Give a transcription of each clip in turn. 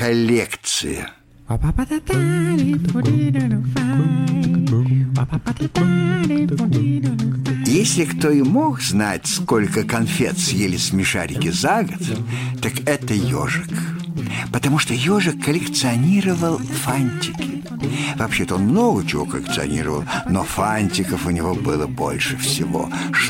коллекция. Если кто и мог знать, сколько конфет съели смешарики за год, так это ежик. Потому что ежик коллекционировал фантики. Вообще-то он много чего коллекционировал, но фантиков у него было больше всего.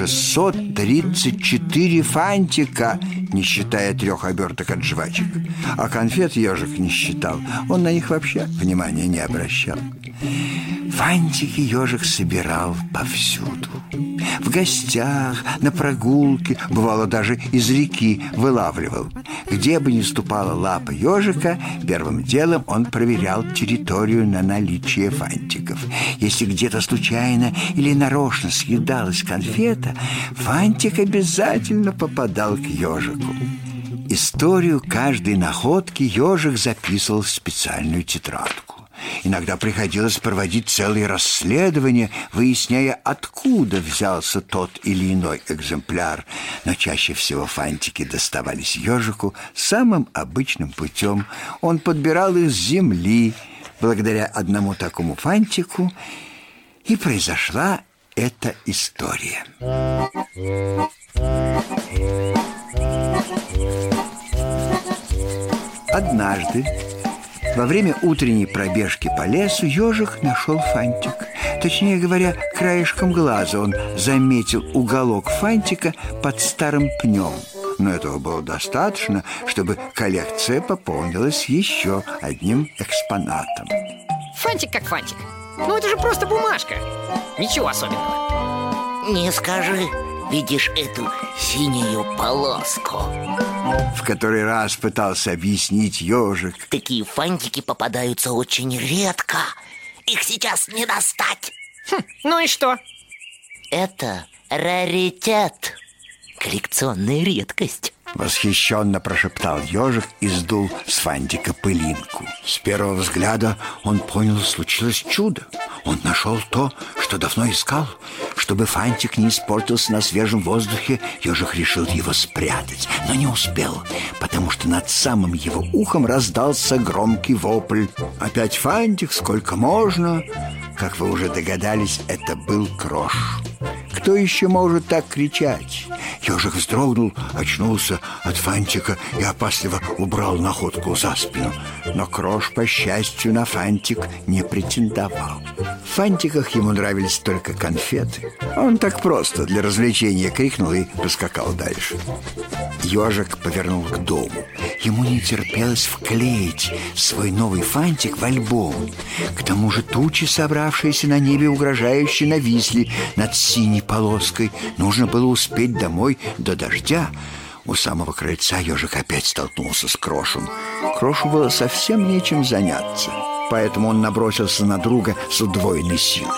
634 фантика, не считая 3 оберток от жвачек. А конфет ежик не считал. Он на них вообще внимания не обращал. Фантики ежик собирал повсюду. В гостях, на прогулке, бывало, даже из реки вылавливал. Где бы ни ступала лапа ежика, первым делом он проверял территорию на наличие фантиков. Если где-то случайно или нарочно съедалась конфета, фантик обязательно попадал к ежику. Историю каждой находки ежик записывал в специальную тетрадку. Иногда приходилось проводить целые расследования, выясняя, откуда взялся тот или иной экземпляр. Но чаще всего фантики доставались ежику самым обычным путем. Он подбирал их с земли. Благодаря одному такому фантику и произошла эта история. Однажды во время утренней пробежки по лесу ежик нашел фантик. Точнее говоря, краешком глаза он заметил уголок фантика под старым пнем. Но этого было достаточно, чтобы коллекция пополнилась еще одним экспонатом. Фантик как фантик. Ну это же просто бумажка. Ничего особенного. Не скажи. Видишь эту синюю полоску? В который раз пытался объяснить ежик. Такие фантики попадаются очень редко. Их сейчас не достать. Ну и что? Это раритет. Коллекционная редкость. Восхищенно прошептал ежик и сдул с фантика пылинку. С первого взгляда он понял, случилось чудо. Он нашел то, что давно искал. Чтобы фантик не испортился на свежем воздухе, ежик решил его спрятать, но не успел, потому что над самым его ухом раздался громкий вопль. «Опять фантик, сколько можно?» Как вы уже догадались, это был Крош. Кто еще может так кричать? Ежик вздрогнул, очнулся от фантика и опасливо убрал находку за спину. Но Крош, по счастью, на фантик не претендовал. В фантиках ему нравились только конфеты. Он так просто для развлечения крикнул и поскакал дальше. Ежик повернул к дому. Ему не терпелось вклеить свой новый фантик в альбом. К тому же тучи, собравшиеся на небе, угрожающе нависли над синей полоской. Нужно было успеть домой до дождя. У самого крыльца ежик опять столкнулся с Крошем. Крошу было совсем нечем заняться, поэтому он набросился на друга с удвоенной силой.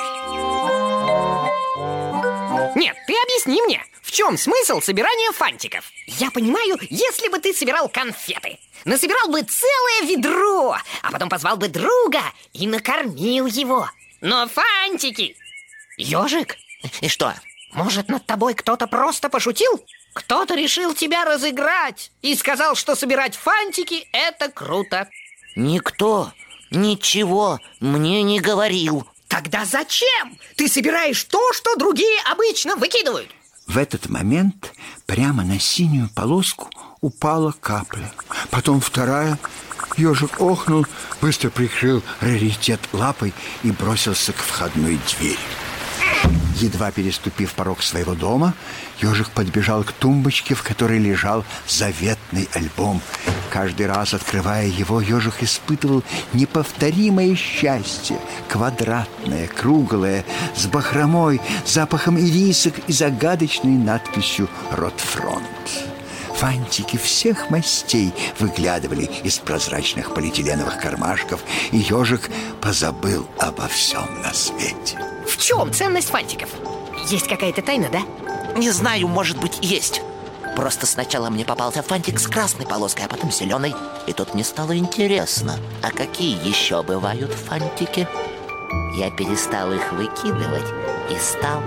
Нет, ты объясни мне, в чем смысл собирания фантиков? Я понимаю, если бы ты собирал конфеты, насобирал бы целое ведро, а потом позвал бы друга и накормил его. Но фантики... Ежик? И что? Может, над тобой кто-то просто пошутил? Кто-то решил тебя разыграть и сказал, что собирать фантики – это круто. Никто ничего мне не говорил. Тогда зачем ты собираешь то, что другие обычно выкидывают? В этот момент прямо на синюю полоску упала капля. Потом вторая. Ежик охнул, быстро прикрыл раритет лапой и бросился к входной двери. Едва переступив порог своего дома, ежик подбежал к тумбочке, в которой лежал заветный альбом. Каждый раз, открывая его, ежик испытывал неповторимое счастье. Квадратное, круглое, с бахромой, запахом ирисок и загадочной надписью «Ротфронт». Фантики всех мастей выглядывали из прозрачных полиэтиленовых кармашков, и ежик позабыл обо всем на свете. В чем ценность фантиков? Есть какая-то тайна, да? Не знаю, может быть, есть. Просто сначала мне попался фантик с красной полоской, а потом зеленой. И тут мне стало интересно, а какие еще бывают фантики? Я перестал их выкидывать и стал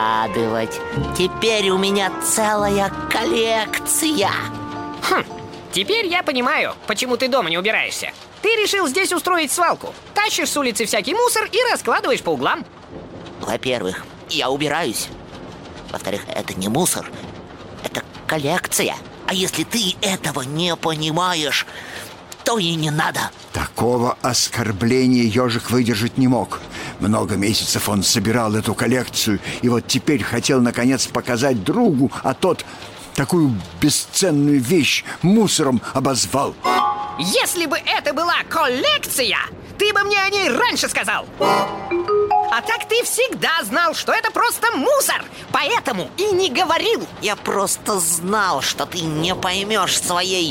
откладывать. Теперь у меня целая коллекция. Теперь я понимаю, почему ты дома не убираешься. Ты решил здесь устроить свалку. Тащишь с улицы всякий мусор и раскладываешь по углам. Во-первых, я убираюсь. Во-вторых, это не мусор, это коллекция. А если ты этого не понимаешь, то и не надо. Такого оскорбления ежик выдержать не мог. Много месяцев он собирал эту коллекцию, и вот теперь хотел наконец показать другу, а тот такую бесценную вещь мусором обозвал. Если бы это была коллекция, ты бы мне о ней раньше сказал. А так ты всегда знал, что это просто мусор, поэтому и не говорил. Я просто знал, что ты не поймешь своей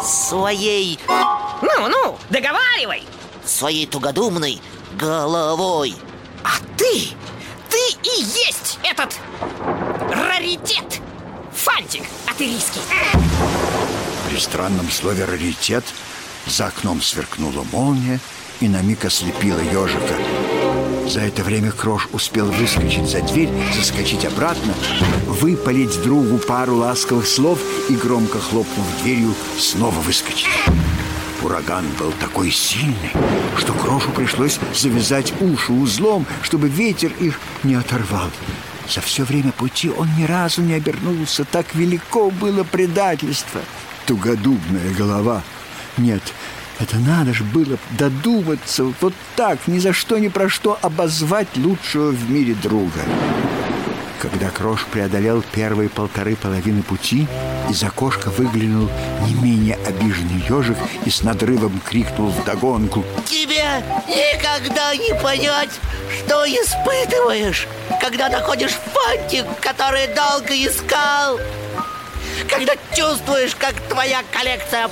договаривай. своей тугодумной головой. А ты и есть этот раритет. Фантик атырийский. При странном слове «раритет» за окном сверкнула молния и на миг ослепила ежика. За это время Крош успел выскочить за дверь, заскочить обратно, выпалить другу пару ласковых слов и, громко хлопнув дверью, снова выскочить. Ураган был такой сильный, что Крошу пришлось завязать уши узлом, чтобы ветер их не оторвал. За все время пути он ни разу не обернулся, так велико было предательство. Тугодумная голова. Нет, это надо ж было додуматься вот так, ни за что, ни про что обозвать лучшего в мире друга. Когда Крош преодолел первые половины пути, из окошка выглянул не менее обиженный ежик и с надрывом крикнул вдогонку: Тебе никогда не понять, что испытываешь, когда находишь фантик, который долго искал. Когда чувствуешь, как твоя коллекция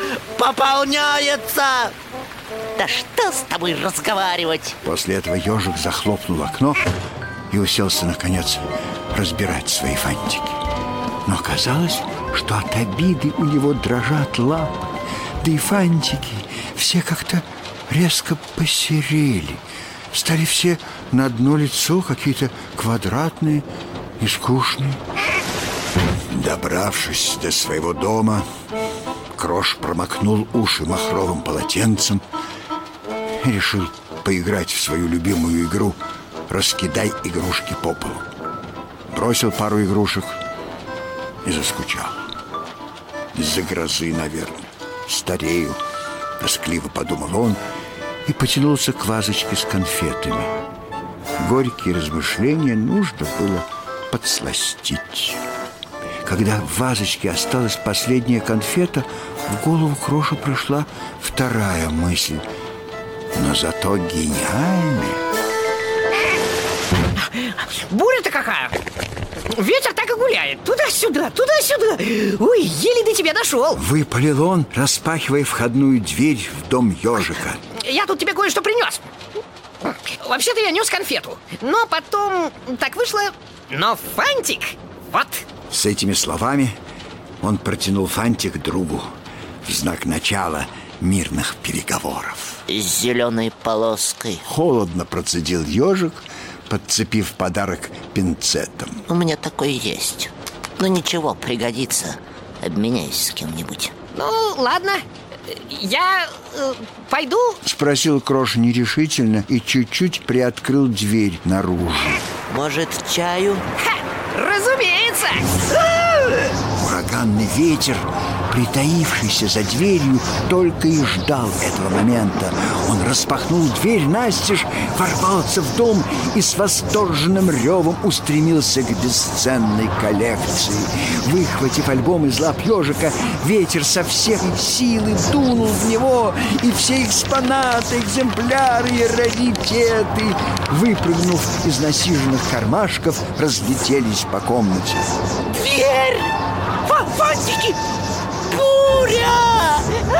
пополняется. Да что с тобой разговаривать? После этого ежик захлопнул окно и уселся, наконец, разбирать свои фантики. Но оказалось, что от обиды у него дрожат лапы. Да и фантики все как-то резко посерели. Стали все на одно лицо, какие-то квадратные и скучные. Добравшись до своего дома, Крош промокнул уши махровым полотенцем и решил поиграть в свою любимую игру «Раскидай игрушки по полу». Бросил пару игрушек и заскучал. Из-за грозы, наверное. Старею, тоскливо подумал он и потянулся к вазочке с конфетами. Горькие размышления нужно было подсластить. Когда в вазочке осталась последняя конфета, в голову Крошу пришла вторая мысль, но зато гениальная. Буря-то какая! Ветер так и гуляет. Туда-сюда, туда-сюда. Ой, еле до тебя дошел. Выпалил он, распахивая входную дверь в дом ежика. Я тут тебе кое-что принес. Вообще-то я нес конфету, но потом так вышло. Но фантик, вот. С этими словами он протянул фантик другу в знак начала мирных переговоров. С зеленой полоской. Холодно процедил ежик, подцепив подарок пинцетом. У меня такой есть. Ну ничего, пригодится. Обменяйся с кем-нибудь. Ну, ладно. Я пойду? Спросил Крош нерешительно и чуть-чуть приоткрыл дверь наружу. Может, чаю? Ха! Разумеется! Ураганный ветер, притаившийся за дверью, только и ждал этого момента. Он распахнул дверь настежь, ворвался в дом и с восторженным ревом устремился к бесценной коллекции. Выхватив альбом из лап ежика, ветер со всей силы дунул в него, и все экспонаты, экземпляры и раритеты, выпрыгнув из насиженных кармашков, разлетелись по комнате. Дверь! Фантики! Буря!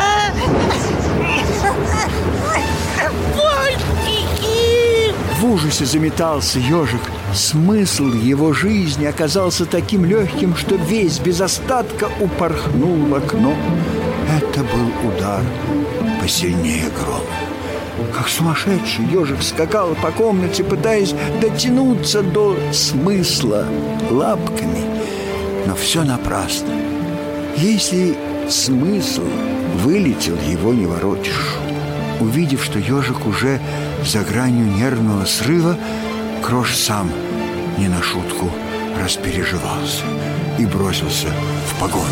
Фантики! В ужасе заметался ежик. Смысл его жизни оказался таким легким, что весь без остатка упорхнул в окно. Это был удар посильнее грома. Как сумасшедший ежик скакал по комнате, пытаясь дотянуться до смысла лапками. Но все напрасно. Если смысл вылетел, его не воротишь. Увидев, что ежик уже за гранью нервного срыва, Крош сам не на шутку распереживался и бросился в погоню.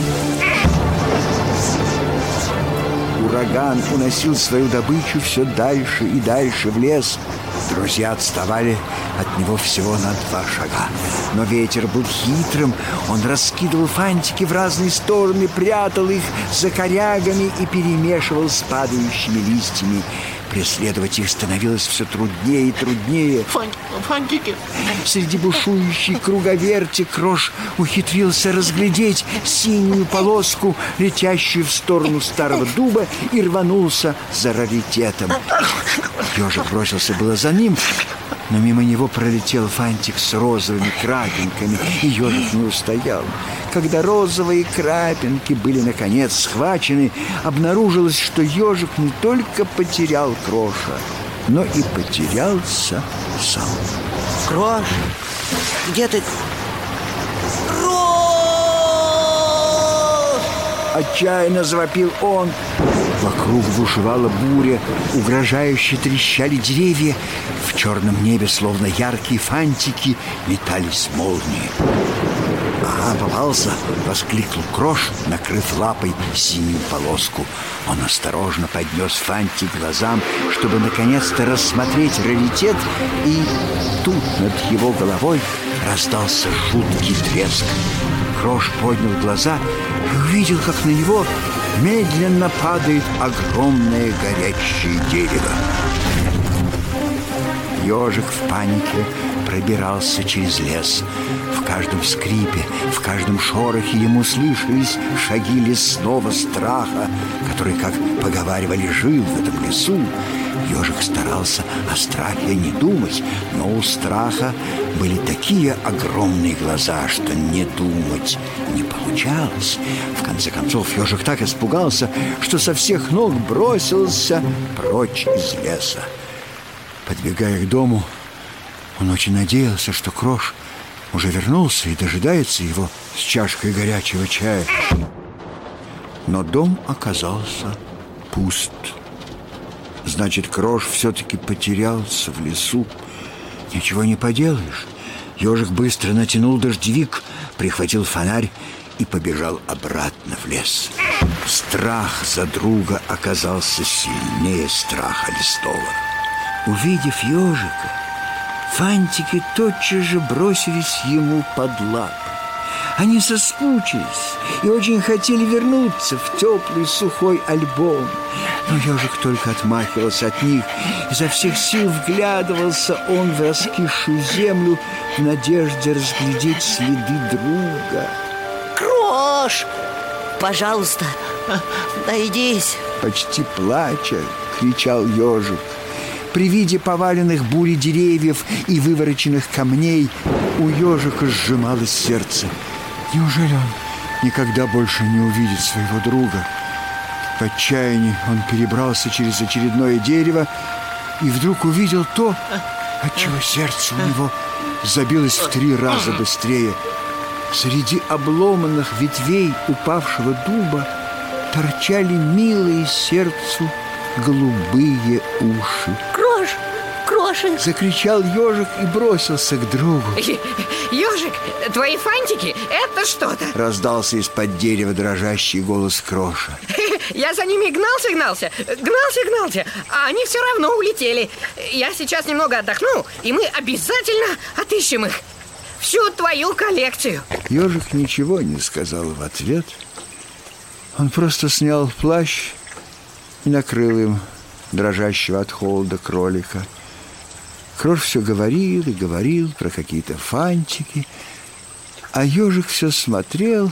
Ураган уносил свою добычу все дальше и дальше в лес. Друзья отставали от него всего на 2 шага. Но ветер был хитрым. Он раскидывал фантики в разные стороны, прятал их за корягами и перемешивал с падающими листьями. Преследовать их становилось все труднее и труднее. Фантики. Среди бушующей круговерти Крош ухитрился разглядеть синюю полоску, летящую в сторону старого дуба, и рванулся за раритетом. Ежик бросился было за ним, но мимо него пролетел фантик с розовыми крапинками, и ежик не устоял. Когда розовые крапинки были наконец схвачены, обнаружилось, что ежик не только потерял Кроша, но и потерялся сам. Крош, где ты? Крош! Отчаянно завопил он. Вокруг бушевала буря, угрожающе трещали деревья. В черном небе, словно яркие фантики, метались молнии. «Ага, попался!» — воскликнул Крош, накрыв лапой синюю полоску. Он осторожно поднес фантик к глазам, чтобы наконец-то рассмотреть раритет, и тут над его головой раздался жуткий треск. Крош поднял глаза и увидел, как на него медленно падает огромное горящее дерево. Ежик в панике пробирался через лес. В каждом скрипе, в каждом шорохе ему слышались шаги лесного страха, который, как поговаривали, жил в этом лесу. Ежик старался о страхе не думать, но у страха были такие огромные глаза, что не думать не получалось. В конце концов, ежик так испугался, что со всех ног бросился прочь из леса. Подбегая к дому, он очень надеялся, что Крош уже вернулся и дожидается его с чашкой горячего чая. Но дом оказался пуст. Значит, Крош все-таки потерялся в лесу. Ничего не поделаешь. Ежик быстро натянул дождевик, прихватил фонарь и побежал обратно в лес. Страх за друга оказался сильнее страха лесного. Увидев ежика, фантики тотчас же бросились ему под лапы. Они соскучились и очень хотели вернуться в теплый сухой альбом. Но ежик только отмахивался от них. Изо всех сил вглядывался он в раскисшую землю в надежде разглядеть следы друга. Крош, пожалуйста, найдись. Почти плача кричал ежик. При виде поваленных бурей деревьев и вывороченных камней у ежика сжималось сердце. Неужели он никогда больше не увидит своего друга? В отчаянии он перебрался через очередное дерево и вдруг увидел то, отчего сердце у него забилось в 3 раза быстрее. Среди обломанных ветвей упавшего дуба торчали милые сердцу голубые уши. Крошик! Закричал ежик и бросился к другу. Ежик, твои фантики — это что-то. Раздался из-под дерева дрожащий голос Кроша. Я за ними гнался, а они все равно улетели. Я сейчас немного отдохну, и мы обязательно отыщем их. Всю твою коллекцию. Ежик ничего не сказал в ответ. Он просто снял плащ и накрыл им дрожащего от холода кролика. Крош все говорил и говорил про какие-то фантики, а ежик все смотрел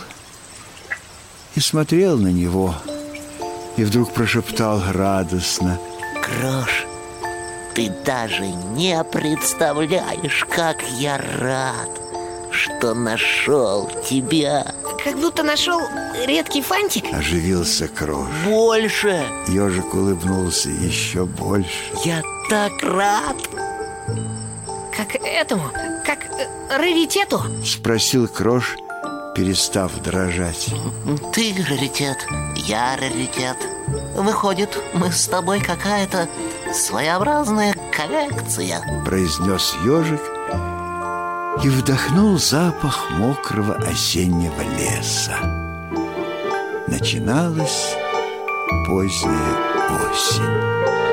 и смотрел на него, и вдруг прошептал радостно: Крош, ты даже не представляешь, как я рад, что нашел тебя. Как будто нашел редкий фантик. Оживился Крош. Больше. Ежик улыбнулся еще больше. Я так рад. Как этому? Как раритету? Спросил Крош, перестав дрожать. Ты раритет, я раритет. Выходит, мы с тобой какая-то своеобразная коллекция, произнес ежик и вдохнул запах мокрого осеннего леса. Начиналась поздняя осень.